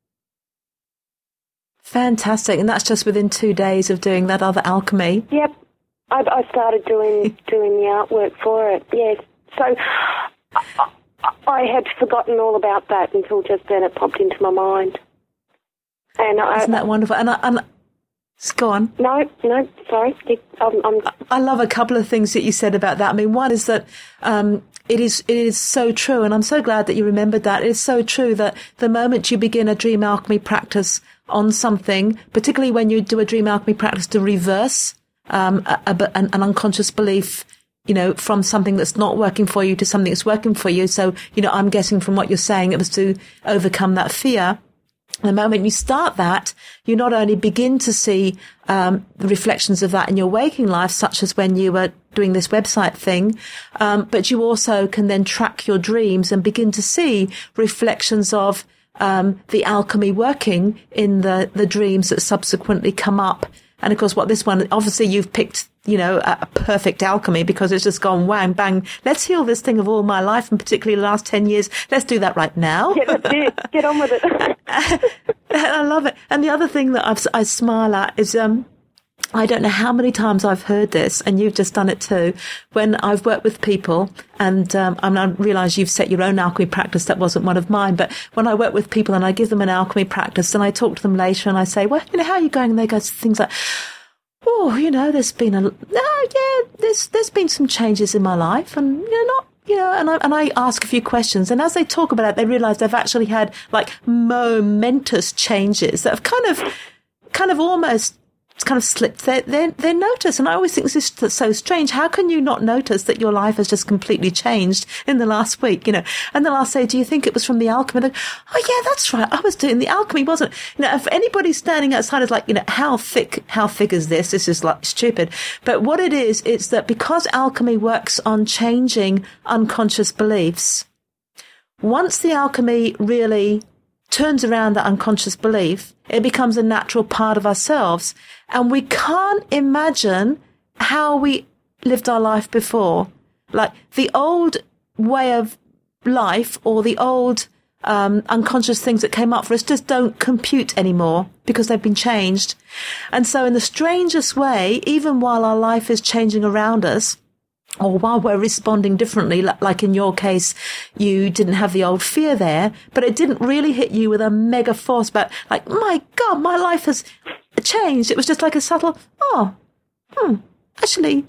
[SPEAKER 2] Fantastic. And that's just within two days of doing that other alchemy?
[SPEAKER 3] Yep. I, I started doing doing the artwork for it, yes. So I, I had forgotten all about that until just then it popped into my mind. And
[SPEAKER 2] Isn't
[SPEAKER 3] I,
[SPEAKER 2] that wonderful? And, I, and go on.
[SPEAKER 3] No, no, sorry. I'm, I'm...
[SPEAKER 2] I love a couple of things that you said about that. I mean, one is that um, it is it is so true, and I'm so glad that you remembered that. It is so true that the moment you begin a dream alchemy practice on something, particularly when you do a dream alchemy practice to reverse um, a, a, an, an unconscious belief, you know, from something that's not working for you to something that's working for you. So, you know, I'm guessing from what you're saying, it was to overcome that fear. The moment you start that, you not only begin to see um, the reflections of that in your waking life, such as when you were doing this website thing, um, but you also can then track your dreams and begin to see reflections of um, the alchemy working in the, the dreams that subsequently come up. And of course, what this one, obviously you've picked, you know, a, a perfect alchemy because it's just gone whang, bang. Let's heal this thing of all my life and particularly the last ten years. Let's do that right now.
[SPEAKER 3] Yeah, that's it. Get on with it.
[SPEAKER 2] I love it. And the other thing that I've, I smile at is, um, I don't know how many times I've heard this, and you've just done it too, when I've worked with people, and um, I, mean, I realise you've set your own alchemy practice, that wasn't one of mine, but when I work with people and I give them an alchemy practice and I talk to them later and I say, well, you know, how are you going? And they go things like, oh, oh, you know, there's been a, no, yeah, there's, there's been some changes in my life, and, you know, not, you know, and I, and I ask a few questions, and as they talk about it, they realise they've actually had, like, momentous changes that have kind of, kind of almost kind of slipped their, their, their notice. And I always think this is so strange. How can you not notice that your life has just completely changed in the last week, you know? And then I'll say, do you think it was from the alchemy? Like, oh, yeah, that's right. I was doing the alchemy, wasn't it? You know, if anybody standing outside is like, you know, how thick, how thick is this? This is like stupid. But what it is, it's that because alchemy works on changing unconscious beliefs, once the alchemy really turns around that unconscious belief, it becomes a natural part of ourselves. And we can't imagine how we lived our life before. Like the old way of life or the old um, unconscious things that came up for us just don't compute anymore because they've been changed. And so in the strangest way, even while our life is changing around us, or while we're responding differently, like in your case, you didn't have the old fear there, but it didn't really hit you with a mega force about, like, my God, my life has changed. It was just like a subtle, oh, hmm, actually,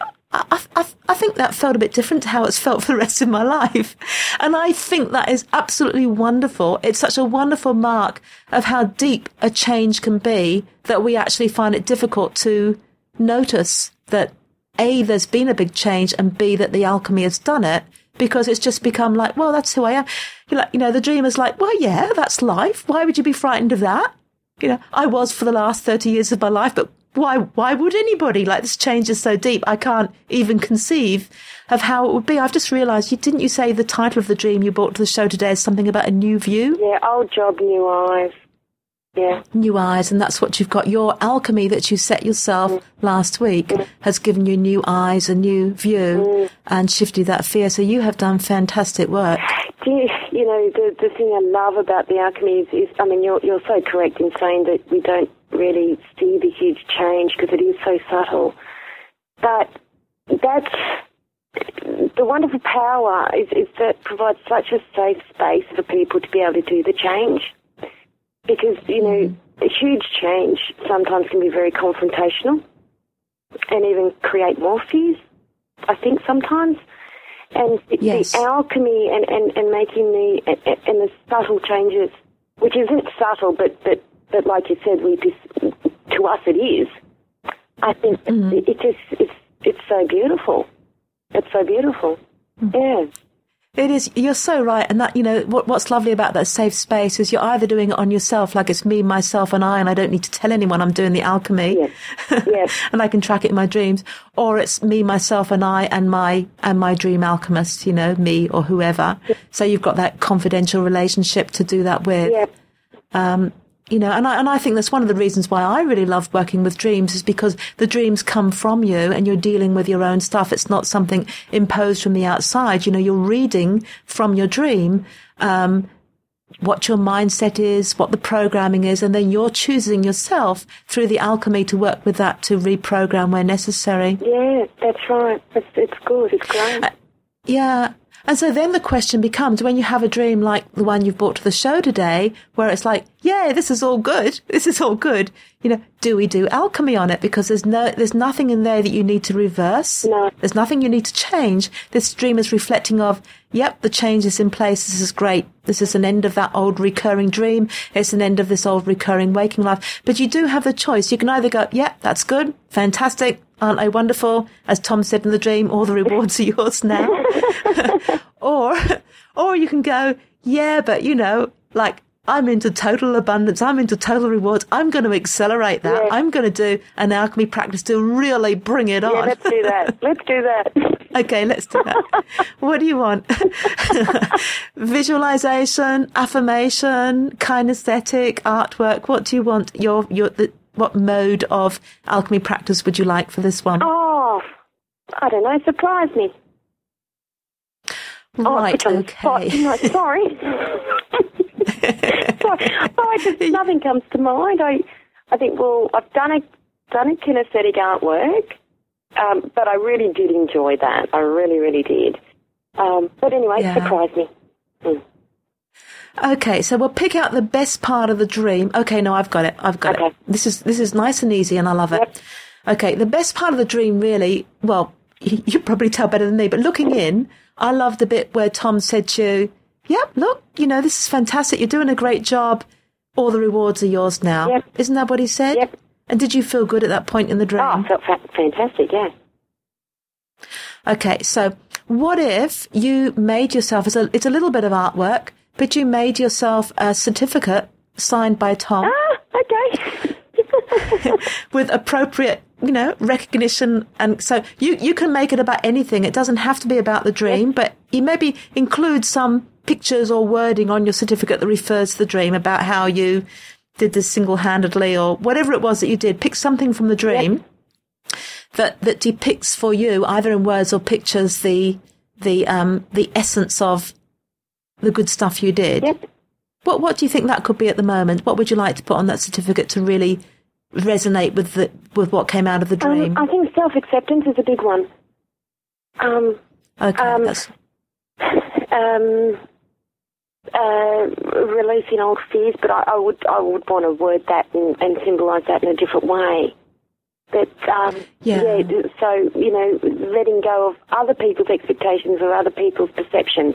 [SPEAKER 2] I, I, I think that felt a bit different to how it's felt for the rest of my life. And I think that is absolutely wonderful. It's such a wonderful mark of how deep a change can be that we actually find it difficult to notice that A, there's been a big change, and B, that the alchemy has done it, because it's just become like, well, that's who I am. You're like, you know, the dreamer's like, well, yeah, that's life. Why would you be frightened of that? You know, I was for the last thirty years of my life, but why, why would anybody? Like, this change is so deep, I can't even conceive of how it would be. I've just realised, you didn't you say the title of the dream you brought to the show today is something about a new view?
[SPEAKER 3] Yeah, old job, new eyes. Yeah.
[SPEAKER 2] New eyes, and that's what you've got. Your alchemy that you set yourself mm. last week mm. has given you new eyes, a new view, mm. and shifted that fear. So you have done fantastic work.
[SPEAKER 3] Do you, you know, the the thing I love about the alchemy is, is, I mean, you're you're so correct in saying that we don't really see the huge change because it is so subtle. But that's the wonderful power is, is that provides such a safe space for people to be able to do the change. Because, you know, a huge change sometimes can be very confrontational and even create more fears, I think, sometimes. And yes. the alchemy and, and, and making the and the subtle changes, which isn't subtle, but, but, but like you said, we just, to us it is. I think mm-hmm. it, it just it's it's so beautiful. It's so beautiful. Mm-hmm. Yeah.
[SPEAKER 2] It is. You're so right. And that, you know, what, what's lovely about that safe space is you're either doing it on yourself, like it's me, myself and I, and I don't need to tell anyone I'm doing the alchemy.
[SPEAKER 3] Yes. Yes.
[SPEAKER 2] And I can track it in my dreams. Or it's me, myself and I and my, and my dream alchemist, you know, me or whoever. Yes. So you've got that confidential relationship to do that with.
[SPEAKER 3] Yes.
[SPEAKER 2] Um, You know, and I, and I think that's one of the reasons why I really love working with dreams is because the dreams come from you and you're dealing with your own stuff. It's not something imposed from the outside. You know, you're reading from your dream, um, what your mindset is, what the programming is, and then you're choosing yourself through the alchemy to work with that to reprogram where necessary.
[SPEAKER 3] Yeah, that's right. It's, it's good. It's great.
[SPEAKER 2] Uh, yeah. And so then the question becomes, when you have a dream like the one you've brought to the show today, where it's like, yeah, this is all good. This is all good. You know, do we do alchemy on it? Because there's no, there's nothing in there that you need to reverse.
[SPEAKER 3] No.
[SPEAKER 2] There's nothing you need to change. This dream is reflecting of, yep, the change is in place. This is great. This is an end of that old recurring dream. It's an end of this old recurring waking life. But you do have the choice. You can either go, yep, that's good. Fantastic. Aren't I wonderful? As Tom said in the dream, all the rewards are yours now. or, or you can go, yeah, but you know, like, I'm into total abundance. I'm into total rewards. I'm going to accelerate that. Yeah. I'm going to do an alchemy practice to really bring it on.
[SPEAKER 3] Yeah, let's do that. Let's do that.
[SPEAKER 2] Okay, let's do that. What do you want? Visualization, affirmation, kinesthetic, artwork. What do you want? Your, your, the, what mode of alchemy practice would you like for this one?
[SPEAKER 3] Oh, I don't know. Surprise me.
[SPEAKER 2] Right,
[SPEAKER 3] oh,
[SPEAKER 2] okay.
[SPEAKER 3] No, sorry. sorry. Oh, I just, nothing comes to mind. I I think, well, I've done a, done a kinesthetic artwork, um, but I really did enjoy that. I really, really did. Um, but anyway, yeah. Surprise me. Mm.
[SPEAKER 2] Okay, so we'll pick out the best part of the dream. Okay, no, I've got it. I've got
[SPEAKER 3] okay.
[SPEAKER 2] it. This is this is nice and easy, and I love it.
[SPEAKER 3] Yep.
[SPEAKER 2] Okay, the best part of the dream really, well, you probably tell better than me, but looking in, I love the bit where Tom said to you, yep, look, you know, this is fantastic. You're doing a great job. All the rewards are yours now.
[SPEAKER 3] Yep.
[SPEAKER 2] Isn't that what he said?
[SPEAKER 3] Yep.
[SPEAKER 2] And did you feel good at that point in the dream?
[SPEAKER 3] Oh, I felt fa- fantastic, yeah.
[SPEAKER 2] Okay, so what if you made yourself, it's a, it's a little bit of artwork, but you made yourself a certificate signed by Tom.
[SPEAKER 3] Ah, okay.
[SPEAKER 2] With appropriate, you know, recognition. And so you, you can make it about anything. It doesn't have to be about the dream,
[SPEAKER 3] Yes.
[SPEAKER 2] but you maybe include some pictures or wording on your certificate that refers to the dream about how you did this single-handedly or whatever it was that you did. Pick something from the dream.
[SPEAKER 3] Yep.
[SPEAKER 2] that that depicts for you, either in words or pictures, the the um the essence of the good stuff you did.
[SPEAKER 3] Yep.
[SPEAKER 2] What what do you think that could be at the moment? What would you like to put on that certificate to really resonate with the with what came out of the dream?
[SPEAKER 3] Um, I think self-acceptance is a big one. Um,
[SPEAKER 2] okay,
[SPEAKER 3] um,
[SPEAKER 2] that's
[SPEAKER 3] um, uh, releasing old fears, but I, I would I would want to word that and, and symbolise that in a different way. But um,
[SPEAKER 2] Yeah.
[SPEAKER 3] yeah, so you know, letting go of other people's expectations or other people's perceptions,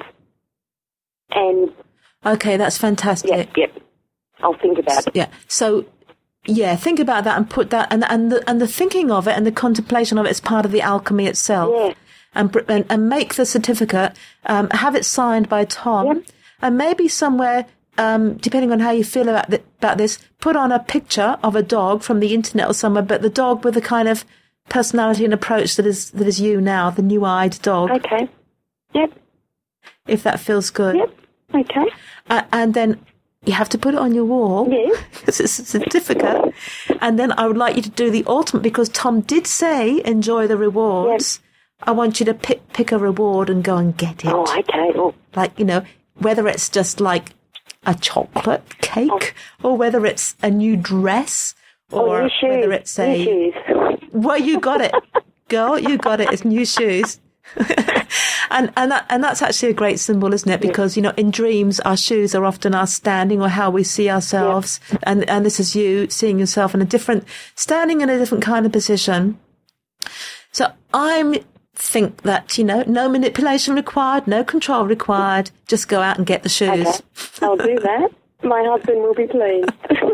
[SPEAKER 3] and
[SPEAKER 2] okay. That's fantastic.
[SPEAKER 3] yep, yep, I'll think about it.
[SPEAKER 2] Yeah. So, yeah, think about that and put that and and the and the thinking of it and the contemplation of it as part of the alchemy itself.
[SPEAKER 3] Yeah.
[SPEAKER 2] And, br- and and make the certificate, um, have it signed by Tom,
[SPEAKER 3] Yep.
[SPEAKER 2] and maybe somewhere, um, depending on how you feel about th- about this, put on a picture of a dog from the internet or somewhere, but the dog with the kind of personality and approach that is that is you now, the new-eyed dog.
[SPEAKER 3] Okay. Yep.
[SPEAKER 2] If that feels good.
[SPEAKER 3] Yep. Okay.
[SPEAKER 2] Uh, and then you have to put it on your wall.
[SPEAKER 3] Yes.
[SPEAKER 2] Because it's a certificate. And then I would like you to do the ultimate, because Tom did say enjoy the rewards.
[SPEAKER 3] Yep.
[SPEAKER 2] I want you to pick pick a reward and go and get it.
[SPEAKER 3] Oh, okay. Well,
[SPEAKER 2] Like, you know, whether it's just like a chocolate cake or whether it's a new dress or
[SPEAKER 3] oh, new shoes.
[SPEAKER 2] whether it's a...
[SPEAKER 3] New shoes.
[SPEAKER 2] Well, you got it, girl. You got it. It's new shoes. and and that, and that's actually a great symbol, isn't it? Because, you know, in dreams, our shoes are often our standing or how we see ourselves. Yeah. And, and this is you seeing yourself in a different, standing in a different kind of position. So I'm think that, you know, no manipulation required, no control required. Just go out and get the shoes.
[SPEAKER 3] Okay. I'll do that. My husband will be pleased.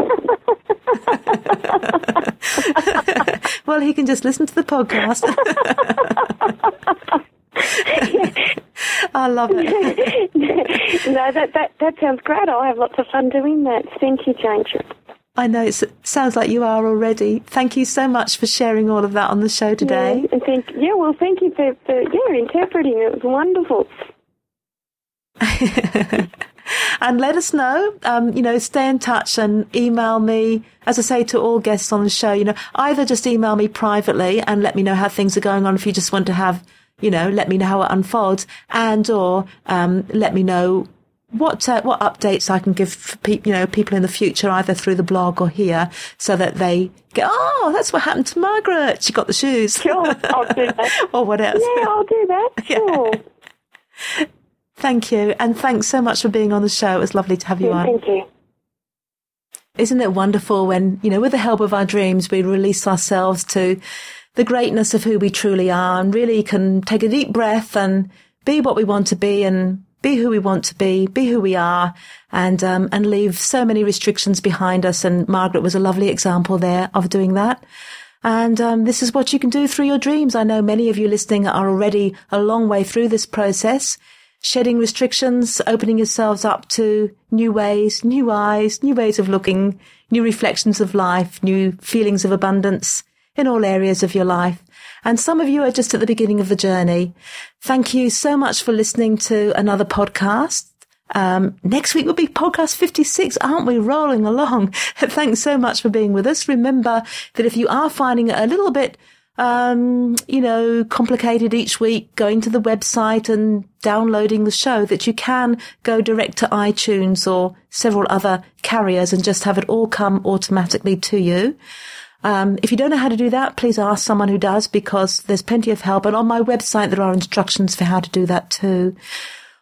[SPEAKER 2] Well, he can just listen to the podcast. I love it.
[SPEAKER 3] No, that, that, that sounds great. I'll have lots of fun doing that. Thank you, Jane.
[SPEAKER 2] I know, it sounds like you are already. Thank you so much for sharing all of that on the show today.
[SPEAKER 3] Yeah, and thank, yeah well, thank you for, for yeah, interpreting. It was wonderful.
[SPEAKER 2] And let us know, um, you know, stay in touch and email me, as I say to all guests on the show, you know, either just email me privately and let me know how things are going on if you just want to have, you know, let me know how it unfolds, and or um, let me know what uh, what updates I can give for pe- you know, people in the future, either through the blog or here, so that they go, oh, that's what happened to Margaret. She got the shoes.
[SPEAKER 3] Sure, I'll do that.
[SPEAKER 2] Or what else?
[SPEAKER 3] Yeah, I'll do that. Sure.
[SPEAKER 2] Yeah. Thank you. And thanks so much for being on the show. It was lovely to have you
[SPEAKER 3] yeah,
[SPEAKER 2] on.
[SPEAKER 3] Thank you.
[SPEAKER 2] Isn't it wonderful when, you know, with the help of our dreams, we release ourselves to the greatness of who we truly are and really can take a deep breath and be what we want to be and be who we want to be, be who we are, and um, and leave so many restrictions behind us. And Margaret was a lovely example there of doing that. And um, this is what you can do through your dreams. I know many of you listening are already a long way through this process, shedding restrictions, opening yourselves up to new ways, new eyes, new ways of looking, new reflections of life, new feelings of abundance in all areas of your life. And some of you are just at the beginning of the journey. Thank you so much for listening to another podcast. Um, next week will be podcast fifty-six. Aren't we rolling along? Thanks so much for being with us. Remember that if you are finding it a little bit, um, you know, complicated each week, going to the website and downloading the show, that you can go direct to iTunes or several other carriers and just have it all come automatically to you. Um, if you don't know how to do that, please ask someone who does, because there's plenty of help. And on my website, there are instructions for how to do that too.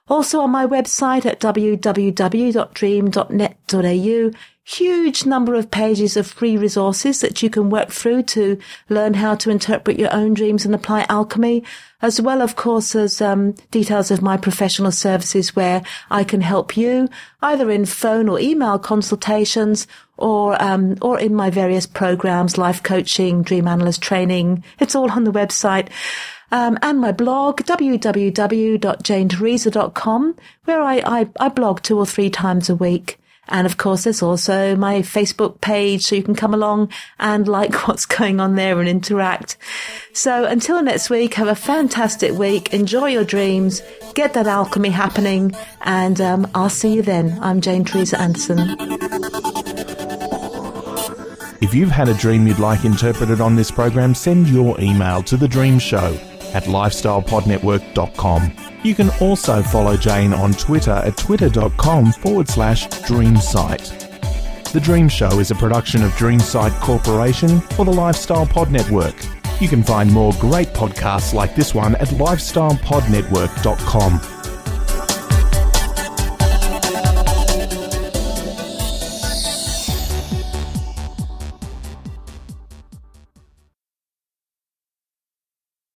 [SPEAKER 2] Also on my website at w w w dot dream dot net dot a u, huge number of pages of free resources that you can work through to learn how to interpret your own dreams and apply alchemy, as well, of course, as um, details of my professional services where I can help you either in phone or email consultations or um, or in my various programs, life coaching, dream analyst training. It's all on the website. Um, and my blog, w w w dot jane teresa dot com, where I, I, I blog two or three times a week. And of course, there's also my Facebook page, so you can come along and like what's going on there and interact. So until next week, have a fantastic week. Enjoy your dreams. Get that alchemy happening. And um, I'll see you then. I'm Jane Teresa Anderson.
[SPEAKER 1] If you've had a dream you'd like interpreted on this program, send your email to The Dream Show at lifestyle pod network dot com. You can also follow Jane on Twitter at twitter.com forward slash dreamsite. The Dream Show is a production of Dreamsite Corporation for the Lifestyle Pod Network. You can find more great podcasts like this one at lifestyle pod network dot com.